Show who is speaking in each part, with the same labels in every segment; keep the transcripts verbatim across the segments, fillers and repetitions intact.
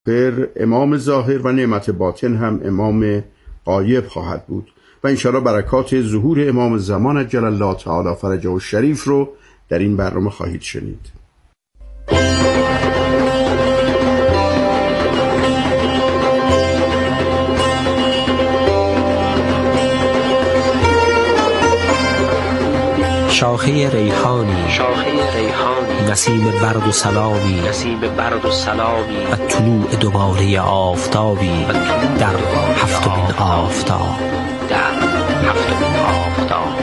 Speaker 1: خیر امام ظاهر و نعمت باطن هم امام غایب خواهد بود و انشاءالله برکات ظهور امام زمان عجل الله تعالی فرجه الشریف رو در این برنامه خواهید شنید.
Speaker 2: شاخه ریحانی شاخه ریحانی نسیم برد و سلامی نسیم برد و سلامی و طلوع دوباره آفتابی و در هفتمین آفتاب در هفتمین آفتاب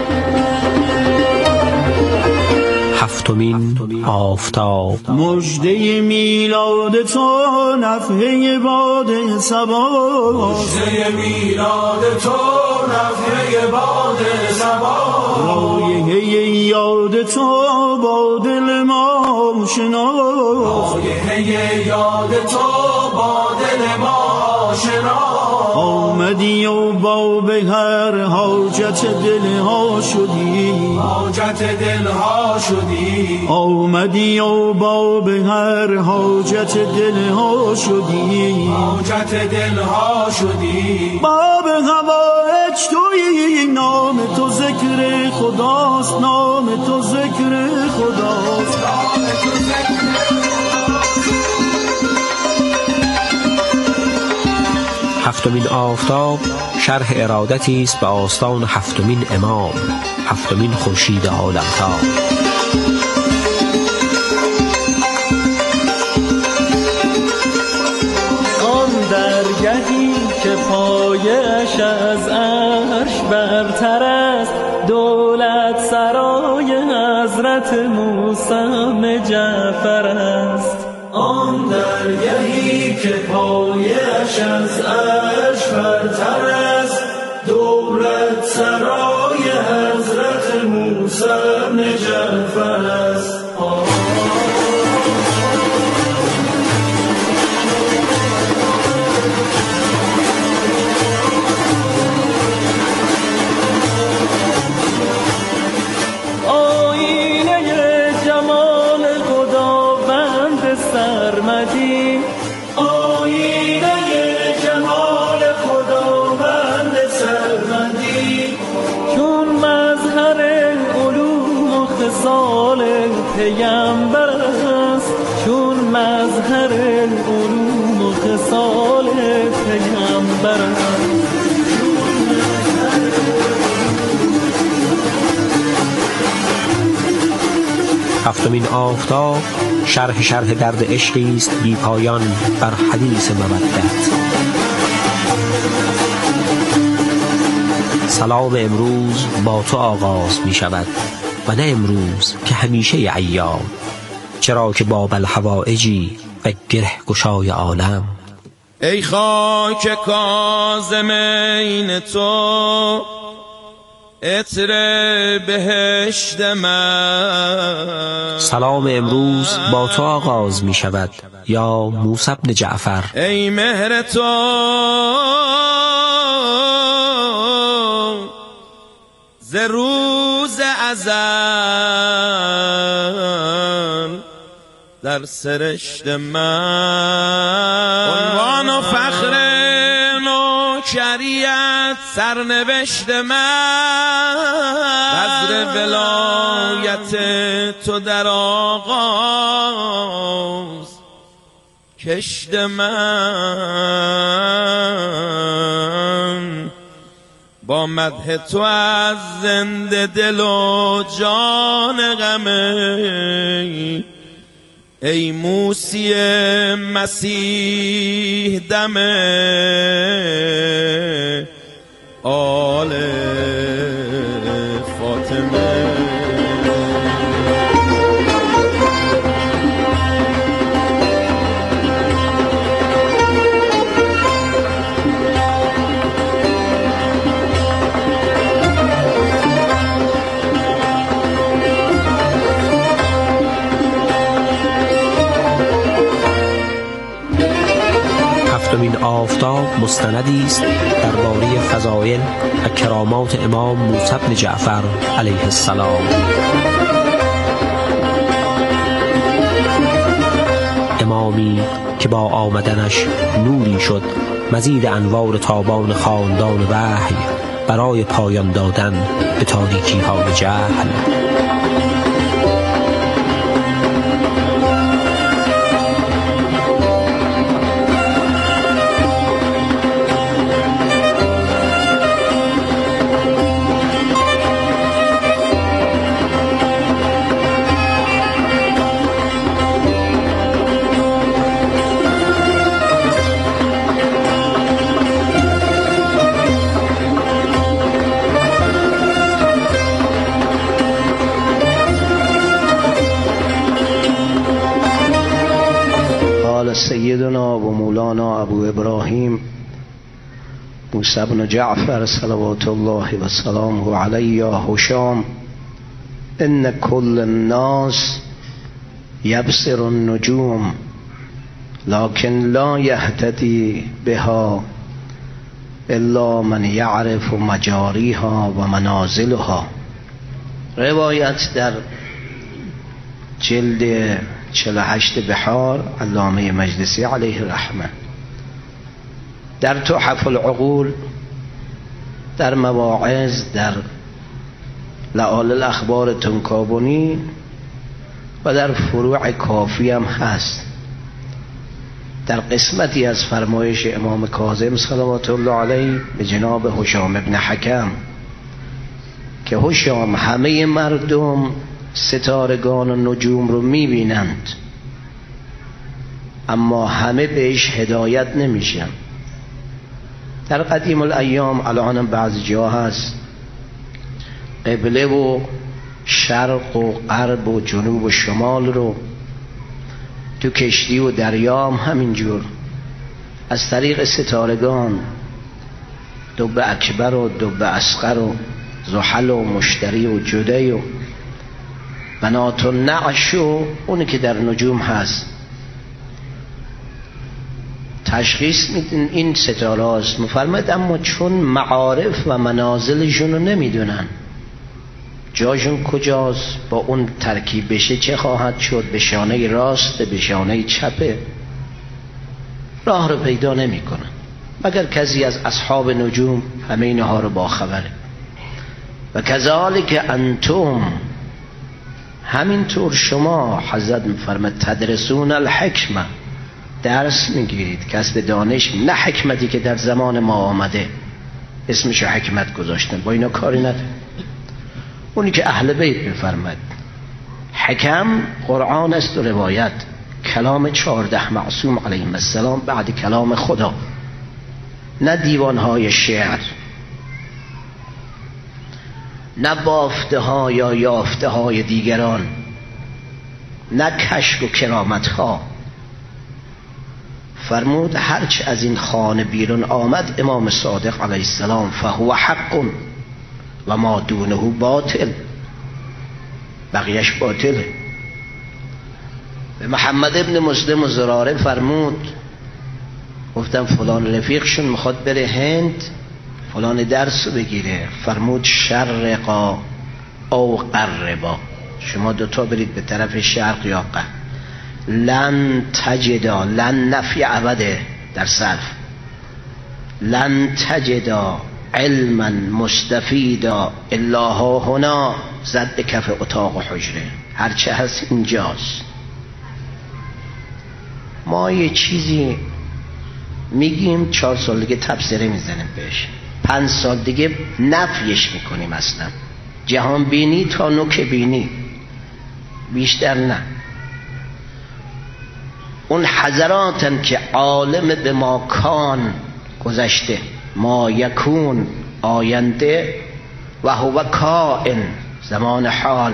Speaker 2: هفتمین آفتاب
Speaker 3: مژده میلاد تو نفحه باد صبا
Speaker 4: مژده میلاد تو نفحه باد صبا
Speaker 3: رایحه یاد تو با دل ما شنا
Speaker 4: رایحه یاد تو با دل ما شنا
Speaker 3: آمدی و با به هر حاجت دلها شدی
Speaker 4: حاجت دلها شدی
Speaker 3: آمدی و با به هر حاجت دلها شدی
Speaker 4: حاجت دلها شدی
Speaker 3: باب هوایج تویی نام تو ذکر خداست نام تو ذکر خداست
Speaker 4: نام تو ذکر
Speaker 2: هفتمین آفتاب شرح ارادتی است به آستان هفتمین امام هفتمین خورشید عالمتاب.
Speaker 3: آن درگهی که پایش از عرش برتر است دولت سرای حضرت موسی جعفر است
Speaker 4: آن درگهی که پایش از عرش برتر است دولت سرای حضرت موسی جعفر است
Speaker 3: پیامبر است چون مظهر علوم و خصال پیامبر است
Speaker 2: هفتمین آفتاب شرح شرح درد عشقی است بی پایان بر حدیث مودت. سلام امروز با تو آغاز می شود و نه امروز که همیشه ایام، چرا که باب الحوائجی و گره گشای عالم.
Speaker 5: ای خاک کاظمین تو عطر بهشت من.
Speaker 2: سلام امروز با تو آغاز می شود یا موسی بن جعفر.
Speaker 5: ای مهر تو ز روز ازل در سرشت من عنوان و فخر نوکریت سرنوشت من بذر ولایت تو در آغاز کشت من با مدح تو از زنده دل و جان غمه ای موسی مسیح دم آل فاطمه.
Speaker 2: هفتمین آفتاب مستندی است درباره فضایل و کرامات امام موسی بن جعفر علیه السلام. امامی که با آمدنش نوری شد مزید انوار تابان خاندان وحی برای پایان دادن به تاریکی های جهل.
Speaker 6: سیدنا و مولانا ابو ابراهیم موسی بن جعفر صلوات الله و سلامه علیه هشام ان کل الناس یبصر النجوم لكن لا یهتدی بها الا من یعرف مجاریها و منازلها. روایت در جلد چهل و هشت بحار علامه مجلسی علیه رحمه. در تحف العقول، در مواعظ، در لآل الاخبار تنکابونی و در فروع کافی هم هست. در قسمتی از فرمایش امام کاظم صلوات الله علیه به جناب هشام ابن حکم که هشام همه مردم ستارگان و نجوم رو میبینند اما همه بهش هدایت نمیشن. در قدیم الایام الان بعضی جا هست قبله و شرق و غرب و جنوب و شمال رو تو کشتی و دریام همینجور از طریق ستارگان دب اکبر و دب اصغر و زحل و مشتری و جدی و بنات و نعش و اونی که در نجوم هست تشخیص میدن این ستاره هست. مفرمد اما چون معارف و منازلشون رو نمیدونن جاشون کجاست، با اون ترکیب بشه چه خواهد شد، به شانه راست به شانه چپه، راه رو پیدا نمی کنن مگر کسی از اصحاب نجوم همه اینها رو با خبره. و کذالک انتم، همینطور شما حضرت میفرماد تدرسون الحکمه، درس میگیرید، کسب دانش، نه حکمتی که در زمان ما آمده اسمش حکمت گذاشتن، با اینا کاری نداره. اونی که اهل بیت میفرماد حکم قرآن است و روایت، کلام چهارده معصوم علیهم السلام بعد کلام خدا، نه دیوانهای شعر، نه بافته ها یا یافته های دیگران، نه کشف و کرامت ها. فرمود هرچه از این خانه بیرون آمد امام صادق علیه السلام فهو حق و ما دونه باطل، بقیهش باطله. به محمد ابن مسلم و زراره فرمود، گفتم فلان رفیقشون میخواد بره هند فلان درس بگیره، فرمود شرقا او غربا، شما دوتا برید به طرف شرق یا غرب، لن تجدا، لن نفی عبده در صرف، لن تجدا علما مستفیدا الا ها هنا، زد کف اتاق و حجره، هرچه هست اینجاست. ما یه چیزی میگیم چهار سال دیگه تبصره میزنیم بهش، پنج سال دیگه نفیش میکنیم، اصلا جهان بینی تا نوک بینی، بیشتر نه. اون حضراتن که عالم به ما کان گذشته، ما یکون آینده و هو کائن زمان حال.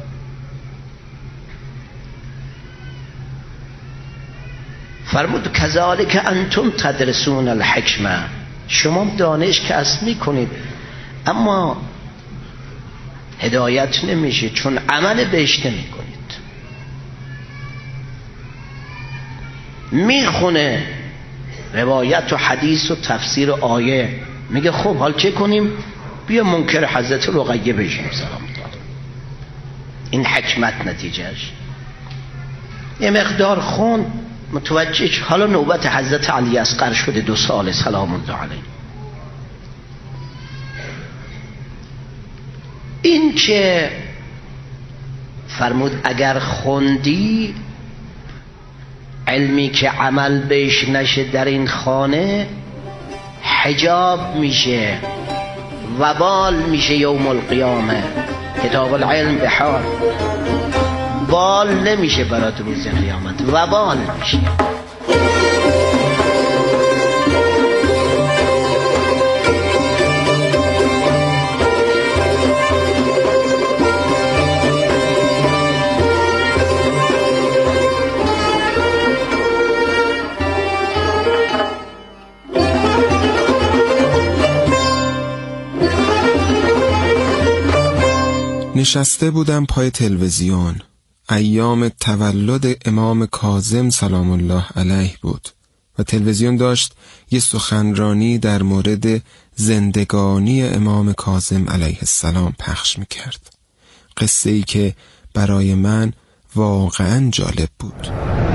Speaker 6: فرمود کذالک انتم تدرسون الحکمه، شما دانش کسب میکنید اما هدایت نمیشه چون عمل بهش نمیکنید. میخونه روایت و حدیث و تفسیر و آیه، میگه خب حال چه کنیم؟ بیا منکر حضرت رقیه بشیم سلام داد. این حکمت نتیجهش. یه مقدار خون متوجه حالا نوبت حضرت علی اصغر شده دو سال سلام الله علیه. این که فرمود اگر خوندی علمی که عمل بهش نشه در این خانه حجاب میشه، وبال میشه یوم القیامه. کتاب العلم به حال بال نمیشه برات روز قیامت، وبال میشه.
Speaker 7: نشسته بودم پای تلویزیون. ایام تولد امام کاظم سلام الله علیه بود و تلویزیون داشت یه سخنرانی در مورد زندگانی امام کاظم علیه السلام پخش میکرد. قصه ای که برای من واقعا جالب بود.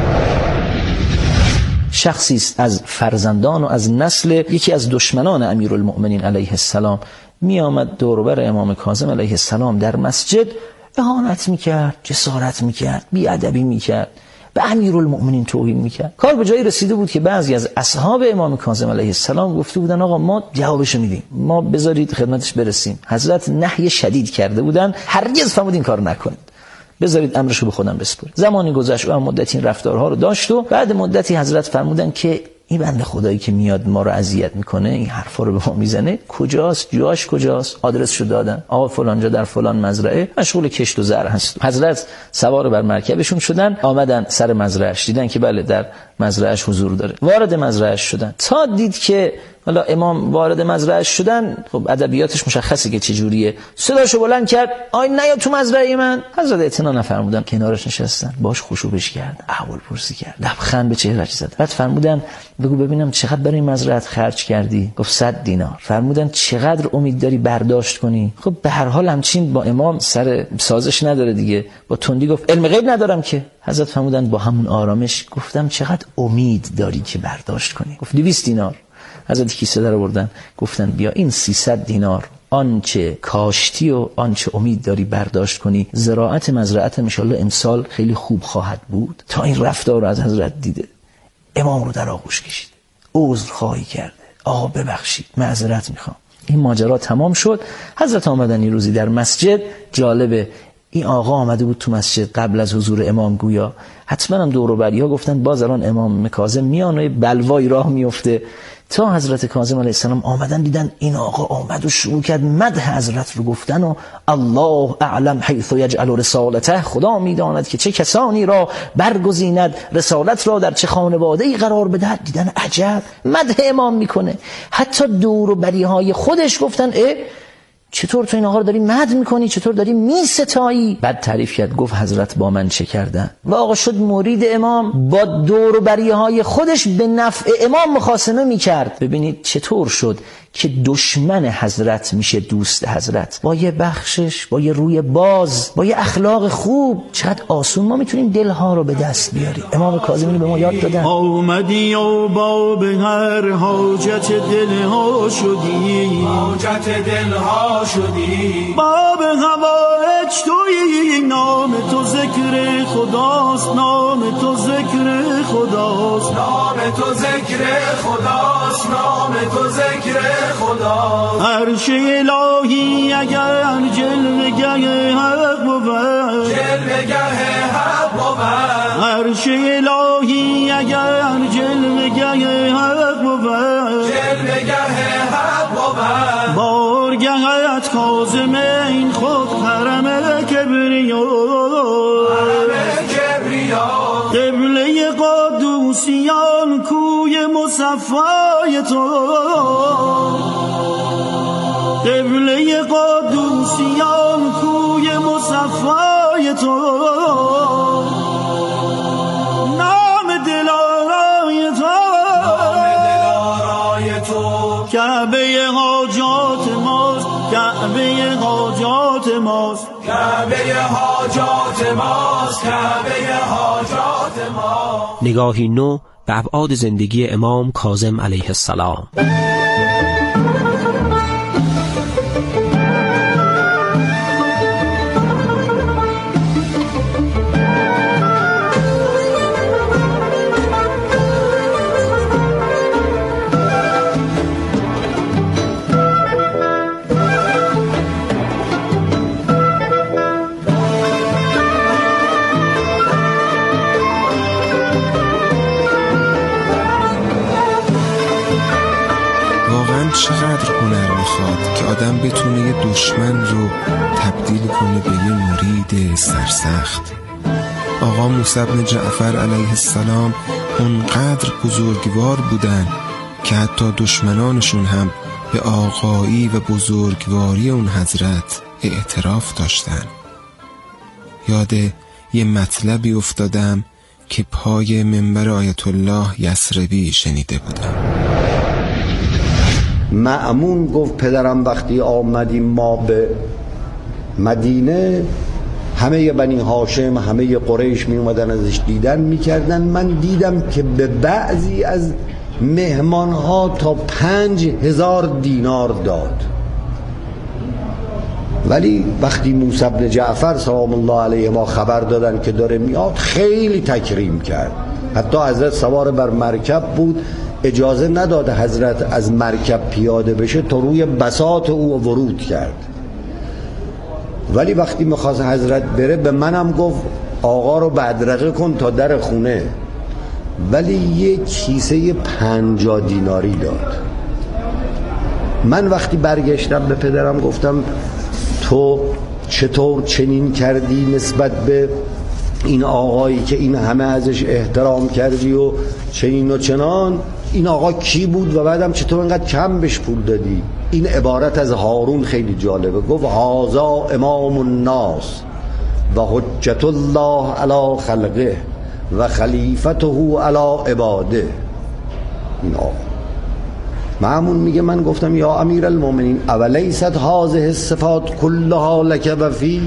Speaker 8: شخصی است از فرزندان و از نسل یکی از دشمنان امیرالمؤمنین علیه السلام می آمد دور و بر امام کاظم علیه السلام در مسجد اهانت میکرد، جسارت میکرد، بیادبی میکرد، به امیرالمؤمنین توهین میکرد. کار به جایی رسیده بود که بعضی از اصحاب امام کاظم علیه السلام گفته بودن آقا ما جوابشو میدیم، ما بذارید خدمتش برسیم. حضرت نهی شدید کرده بودن هرگز فرمود این کارو نکنید، بذارید امرشو به خودم بسپارید. زمانی گذشت و مدتی این رفتارها رو داشت و بعد مدتی حضرت فرمودن که این بنده خدایی که میاد ما رو اذیت میکنه، این حرفا رو به ما میزنه، کجاست؟ جاش کجاست؟ آدرسشو دادن. آقا فلان جا در فلان مزرعه مشغول کشت و زرع هست. حضرت سوار بر مرکبشون شدن، آمدن سر مزرعهش، دیدن که بله در مزرعهش حضور داره. وارد مزرعهش شدن. تا دید که حالا امام وارد مزرعهش شدن، خب ادبیاتش مشخصه که چه جوریه، صداشو بلند کرد آی نیا تو مزرعه من. حضرت اعتنا نفرمودن، کنارش نشستن، باش خوشوبش کردن، احوال پرسی کرد، لبخند به چهرهش زد. بعد فرمودن بگو ببینم چقدر برای مزرعت خرج کردی؟ گفت صد دینار. فرمودن چقدر امید داری برداشت کنی؟ خب به هر حال همچین با امام سر سازش نداره دیگه، با تندی گفت علم غیب ندارم که. حضرت فرمودن با همون آرامش گفتم چقدر امید داری که برداشت کنی؟ گفت دویست دینار. حضرت کیسه در آوردن گفتن بیا این سیصد دینار آنچه کاشتی و آنچه امید داری برداشت کنی، زراعت مزرعت ان شاءالله امسال خیلی خوب خواهد بود. تا این رفتار رو از حضرت دیده، امام رو در آغوش کشید، عذر خواهی کرده، آقا ببخشید معذرت میخوام. این ماجرا تمام شد. حضرت آمدن این روزی در مسجد. جالبه این آقا آمده بود تو مسجد قبل از حضور امام، گویا حتما هم دور و بری‌ها گفتن باز الان امام کاظم میان و بلوای راه میفته. تا حضرت کاظم علیه السلام آمدن دیدن این آقا آمد و شروع کرد مدح حضرت رو گفتن و الله اعلم حیث یجعل رسالته، خدا میداند که چه کسانی را برگزیند رسالت را در چه خانواده‌ای قرار بدهد. دیدن عجب مدح امام میکنه. حتی دور و بری‌های خودش گفتن اه چطور تو این آقا رو داری مدح میکنی، چطور داری میستایی؟ بعد تعریف کرد، گفت حضرت با من چه کردن و آقا شد مرید امام، با دور و بریهای خودش به نفع امام مخاصمه میکرد. ببینید چطور شد که دشمن حضرت میشه دوست حضرت، با یه بخشش، با یه روی باز، با یه اخلاق خوب. چقدر آسون ما میتونیم دلها رو به دست بیاریم. امام کاظم اینو به ما یاد دادن.
Speaker 3: آمدی و باب هر حاجت دلها شدی،
Speaker 4: حاجت دلها شدی،
Speaker 3: باب هوایج تویی، نام تو ذکر خداست، نام تو ذکر خداست،
Speaker 4: نام تو ذکر خداست، نام تو ذکر خدا.
Speaker 3: عرش الهی اگر جلوگه حق بود،
Speaker 4: جلوگه حق بود،
Speaker 3: عرش الهی اگر جلوگه حق بود،
Speaker 4: جلوگه حق بود.
Speaker 3: بارگهت کاظم این خود حرم کبریا،
Speaker 4: حرم کبریا،
Speaker 3: قبله قدوسیان کوی مصفای تو، قبله قدوسیان کوی مصفای تو، نام دلارای تو،
Speaker 4: نام دلارای تو،
Speaker 3: کعبه حاجات ماست، کعبه حاجات ماست،
Speaker 4: کعبه حاجات ماست، کعبه حاجات ماست.
Speaker 2: نگاهی نو به ابعاد زندگی امام کاظم علیه السلام.
Speaker 7: چقدر هنر میخواد که آدم بتونه یه دشمن رو تبدیل کنه به یه مرید سرسخت. آقا موسی بن جعفر علیه السلام اونقدر بزرگوار بودن که حتی دشمنانشون هم به آقایی و بزرگواری اون حضرت اعتراف داشتن. یاد یه مطلبی افتادم که پای منبر آیت الله یثربی شنیده بودم.
Speaker 9: مأمون گفت پدرم وقتی آمدیم ما به مدینه همه بنی هاشم همه قریش می اومدن ازش دیدن میکردن. من دیدم که به بعضی از مهمان ها تا پنج هزار دینار داد، ولی وقتی موسی بن جعفر سلام الله علیه ما خبر دادن که داره میاد خیلی تکریم کرد. حتی حضرت سوار بر مرکب بود، اجازه نداد حضرت از مرکب پیاده بشه تا روی بساط او ورود کرد. ولی وقتی میخواست حضرت بره به منم گفت آقا رو بدرقه کن تا در خونه، ولی یک کیسه پنجاه دیناری داد. من وقتی برگشتم به پدرم گفتم تو چطور چنین کردی نسبت به این آقایی که این همه ازش احترام کردی و چنین و چنان؟ این آقا کی بود و بعدم چطور اینقدر کم بهش پول دادی؟ این عبارت از هارون خیلی جالبه. گفت هذا امام الناس و حجت الله علی خلقه و خلیفته علی عباده. این آقا مأمون میگه من گفتم یا امیر المؤمنین اولیست هذه الصفات کلها لک و فیک؟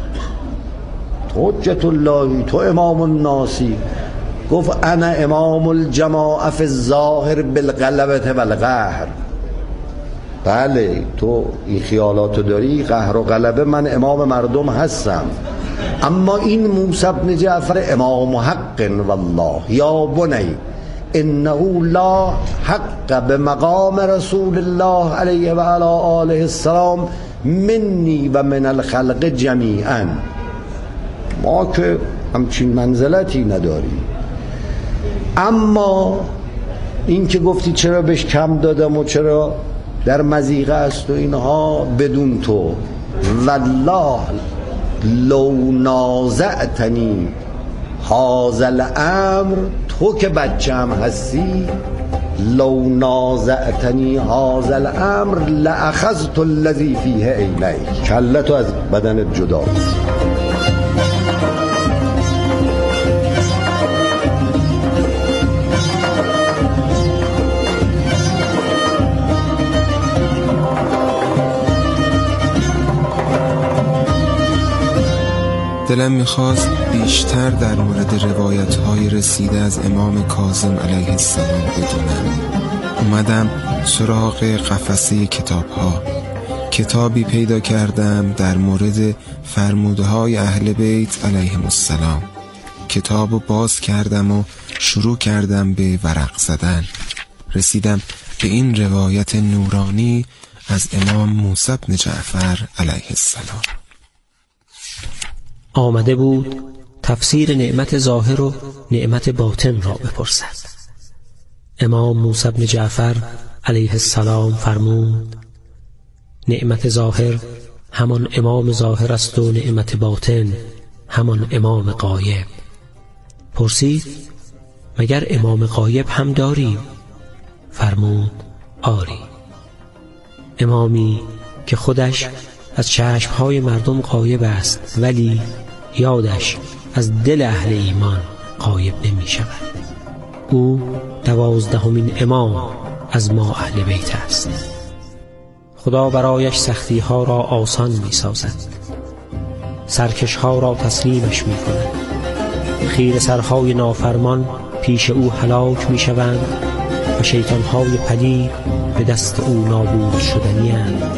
Speaker 9: حجت الله، تو امام الناسی. گفت انا امام الجماعه فی الظاهر بالغلبه والقهر. بله تو این خیالاتو داری، قهر و غلبه، من امام مردم هستم، اما این موسی بن جعفر امام حق والله یا بنی انه لا حق بمقام رسول الله علیه و علی آله السلام منی و من الخلق جمیعا. ما که همچین منزلتی نداریم. اما این که گفتی چرا بهش کم دادم و چرا در مضیقه است و اینها، بدون تو والله لو نازعتنی هذا الامر، تو که بچه‌ام هستی، لو نازعتنی هذا الامر لاخذت الذی فیه عینیک، کلتو از بدنت جدا.
Speaker 7: دلم میخواست بیشتر در مورد روایت های رسیده از امام کاظم علیه السلام بدونم. اومدم سراغ قفسه کتاب ها. کتابی پیدا کردم در مورد فرموده های اهل بیت علیهم السلام. کتابو باز کردم و شروع کردم به ورق زدن. رسیدم به این روایت نورانی از امام موسی بن جعفر علیه السلام.
Speaker 2: آمده بود تفسیر نعمت ظاهر و نعمت باطن را بپرسد. امام موسی بن جعفر علیه السلام فرمود نعمت ظاهر همان امام ظاهر است و نعمت باطن همان امام غایب. پرسید مگر امام غایب هم داریم؟ فرمود آری، امامی که خودش از چشمهای مردم غایب است ولی یادش از دل اهل ایمان غایب نمی شود. او دوازدهمین امام از ما اهل بیت است. خدا برایش سختی ها را آسان می سازد، سرکش ها را تسلیمش می کند، خیر سرهای نافرمان پیش او هلاک می شوند و شیطان‌های پلید به دست او نابود شدنی اند.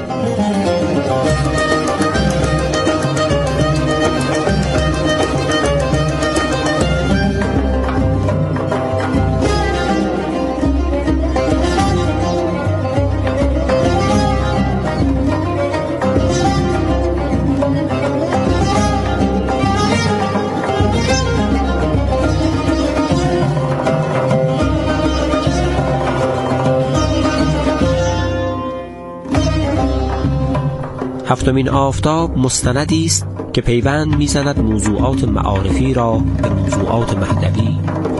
Speaker 2: هفتمین آفتاب مستندی است که پیوند می‌زند موضوعات معارفی را به موضوعات معنوی.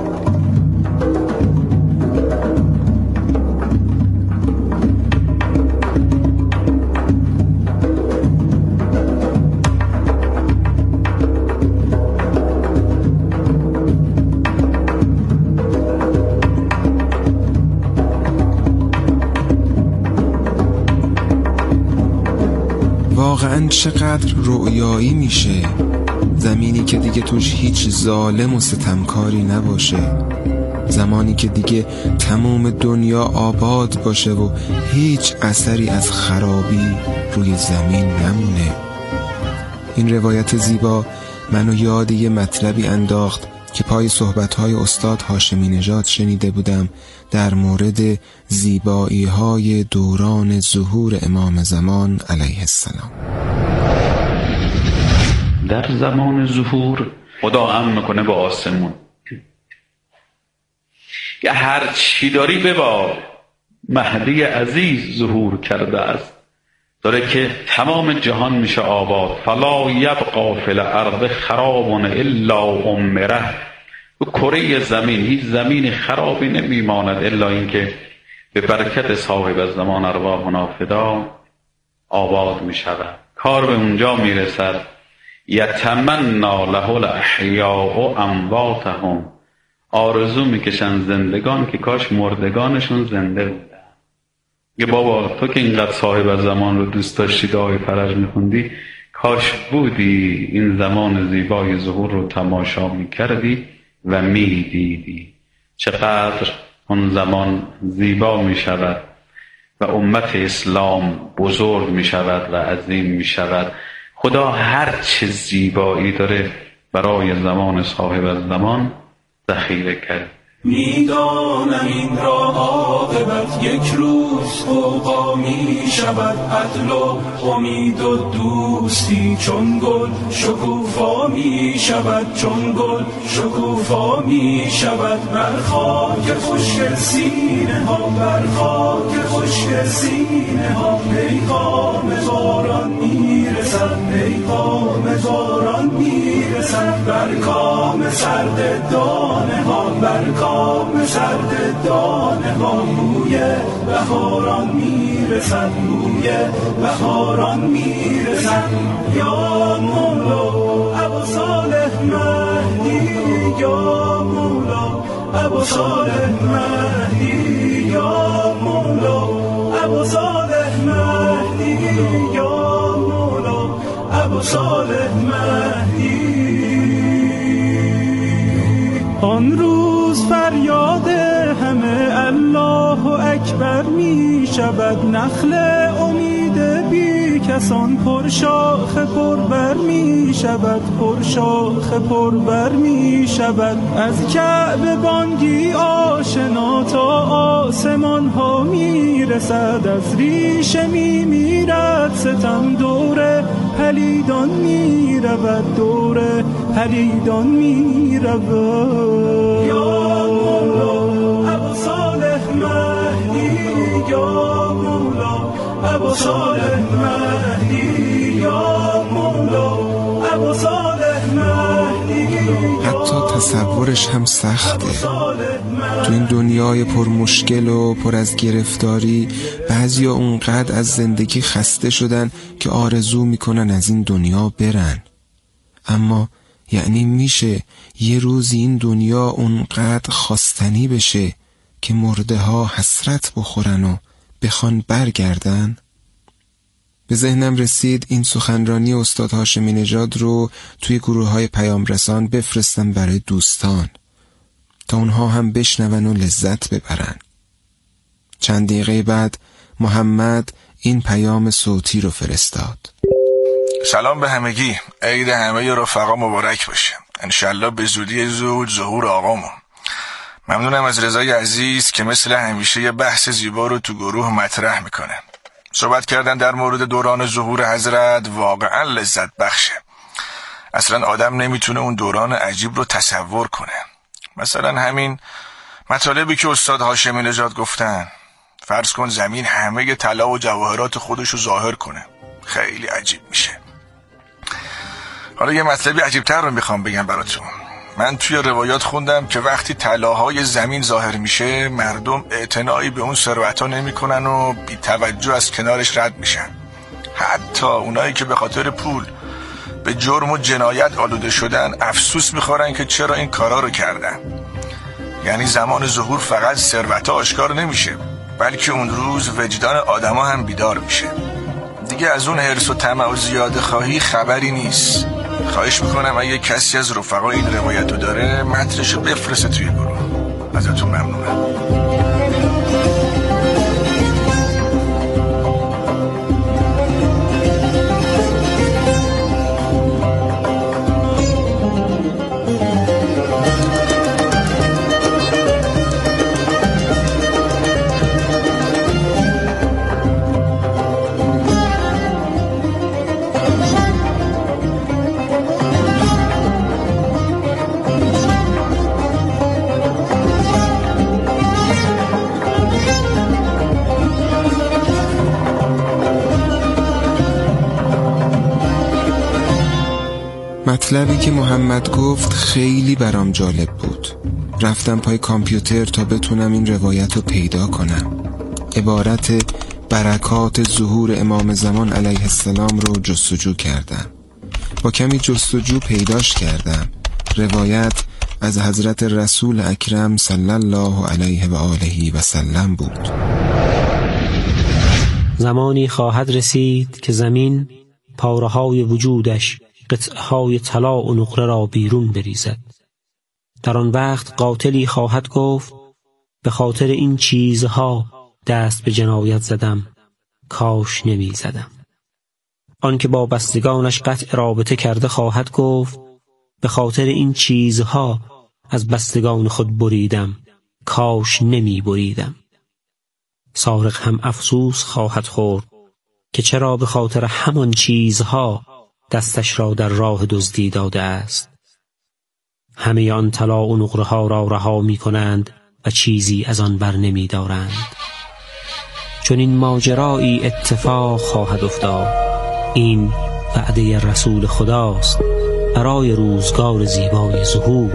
Speaker 7: واقعا چقدر رؤیایی میشه، زمینی که دیگه توش هیچ ظالم و ستمکاری نباشه، زمانی که دیگه تمام دنیا آباد باشه و هیچ اثری از خرابی روی زمین نمونه. این روایت زیبا منو یاد یه مطلبی انداخت که پای صحبت‌های استاد هاشمی نژاد شنیده بودم در مورد زیبایی‌های دوران ظهور امام زمان علیه السلام.
Speaker 10: در زمان ظهور خدا امر میکنه با آسمون که هر چی داری ببار، مهدی عزیز ظهور کرده است، داره که تمام جهان میشه آباد. فلا یبقا فی الارض خراب الا عمره. تو کره زمین هیچ زمین خرابی نمیماند الا اینکه به برکت صاحب الزمان ارواحنا فدا آباد میشود. کار به اونجا میرسد یتمنا له الاحیاء امواتهم، آرزو میکشن زندگان که کاش مردگانشون زنده بودن. یه بابا تو که اینقدر صاحب الزمان رو دوست داشتی، دعای فرج میخوندی، کاش بودی این زمان زیبای ظهور رو تماشا میکردی و میدیدی. چقدر اون زمان زیبا میشود و امت اسلام بزرگ میشود و عظیم میشود. خدا هر چه زیبایی داره برای زمان صاحب الزمان ذخیره کرد.
Speaker 4: میدانم این را عاقبت یک روز فوقا می شود، عدل و امید و دوستی چون گل شکوفا می شود، چون گل شکوفا می شود. بر خاک خشک سینه ها، بر خاک خشک سینه ها پیغام باران می رسد، پیغام باران می رسد. بر کام سرد دانه ها، بر کام سرد دانه ها بوی بهاران میرسد، بوی بهاران میرسد. یا مولا ابو صالح مهدی، یا مولا ابو صالح مهدی، یا مولا ابو صالح مهدی، یا مولا ابو صالح مهدی. آن روز فریاد همه الله اکبر می شود، نخل امید بی کسان پرشاخ پربر می شود، پرشاخ پربر می شود. از کعبه بانگی آشنا تا آسمان ها می رسد، از ریشه می میرد ستم دور پلیدان می رود، دور پلیدان می رود. یا مولا ابو صالح مهدی، یا مولا ابو صالح مهدی، یا مولا ابو صالح مهدی.
Speaker 7: حتی تصورش هم سخته. تو این دنیای پر مشکل و پر از گرفتاری بعضیا اونقدر از زندگی خسته شدن که آرزو میکنن از این دنیا برن. اما یعنی میشه یه روزی این دنیا اونقدر خواستنی بشه که مرده ها حسرت بخورن و بخوان برگردن؟ به ذهنم رسید این سخنرانی استاد هاشمی نژاد رو توی گروه های پیام رسان بفرستم برای دوستان. تا اونها هم بشنون و لذت ببرن. چند دقیقه بعد محمد این پیام صوتی رو فرستاد:
Speaker 11: سلام به همگی، عید همه رفقا مبارک باشه. انشالله به زودی زود ظهور آقامون. ممنونم از رضای عزیز که مثل همیشه یه بحث زیبا رو تو گروه مطرح میکنه. صحبت کردن در مورد دوران ظهور حضرت واقعا لذت بخشه. اصلا آدم نمیتونه اون دوران عجیب رو تصور کنه. مثلا همین مطالبی که استاد هاشمی نژاد گفتن، فرض کن زمین همه طلا و جواهرات خودش رو ظاهر کنه، خیلی عجیب میشه. حالا یه مطلبی عجیبتر رو میخوام بگم براتون. من توی روایات خوندم که وقتی طلاهای زمین ظاهر میشه، مردم اعتنایی به اون ثروت‌ها نمیکنن و بی توجه از کنارش رد میشن. حتی اونایی که به خاطر پول به جرم و جنایت آلوده شدن افسوس میخورن که چرا این کارا رو کردن. یعنی زمان ظهور فقط ثروت‌ها آشکار نمیشه، بلکه اون روز وجدان آدما هم بیدار میشه. دیگه از اون حرص و طمع و زیاده خواهی خبری نیست. خواهش میکنم اگه کسی از رفقا این روایت رو داره متنشو بفرسته توی گروه. ازتون ممنونم.
Speaker 7: مطلبی که محمد گفت خیلی برام جالب بود. رفتم پای کامپیوتر تا بتونم این روایت رو پیدا کنم. عبارت برکات ظهور امام زمان علیه السلام رو جستجو کردم. با کمی جستجو پیداش کردم. روایت از حضرت رسول اکرم صلی الله علیه و آله و سلم بود.
Speaker 2: زمانی خواهد رسید که زمین پاره‌های وجودش قطعه‌های طلا و نقره را بیرون بریزد. در آن وقت قاتلی خواهد گفت به خاطر این چیزها دست به جنایت زدم، کاش نمی زدم. آن که با بستگانش قطع رابطه کرده خواهد گفت به خاطر این چیزها از بستگان خود بریدم، کاش نمی بریدم. سارق هم افسوس خواهد خورد که چرا به خاطر همان چیزها دستش را در راه دزدی داده است. همه آن طلا و نقره ها را رها می کنند و چیزی از آن بر نمی دارند. چون این ماجرایی اتفاق خواهد افتاد. این وعده رسول خداست برای روزگار زیبای ظهور.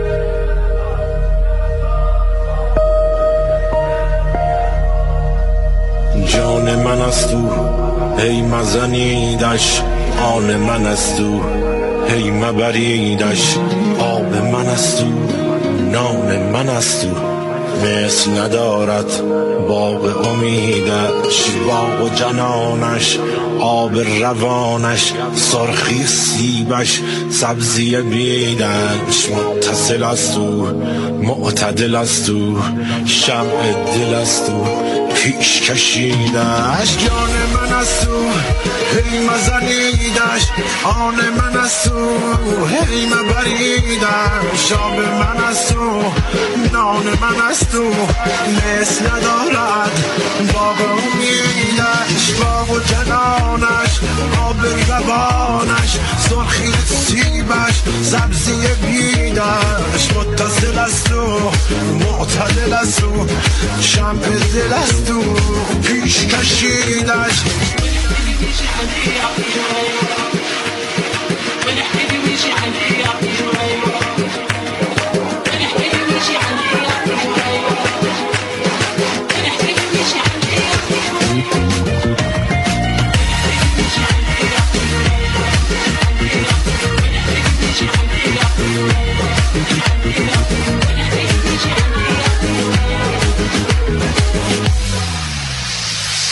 Speaker 12: جان من است او، ای مزنیدش، آن من است او، هی مبریدش، آب من است او، نان من است او، مثل ندارد باغ امیدش، باغ جنانش، آب روانش، سرخی سیبش، سبزی بیدش، متصل است او، معتدل است او، شمع دل است او، پیش کشیدش. جان من است او، هی مزنیدش، آن من است او، هی مبریدش، آب من است او، نان من است او، مثل ندارد باغ امیدش، باغ جنانش، آب روانش، سرخی سیبش، سبزی بیدش، متصل است او، معتدل است او، شمع دل است او، پیش کشیدش.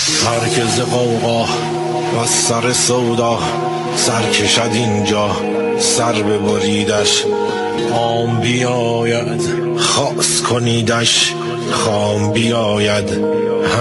Speaker 12: مرکز قوقا و سر سودا سر کشد اینجا سر ببریدش عام بیاید خاص کنیدش خام بیاید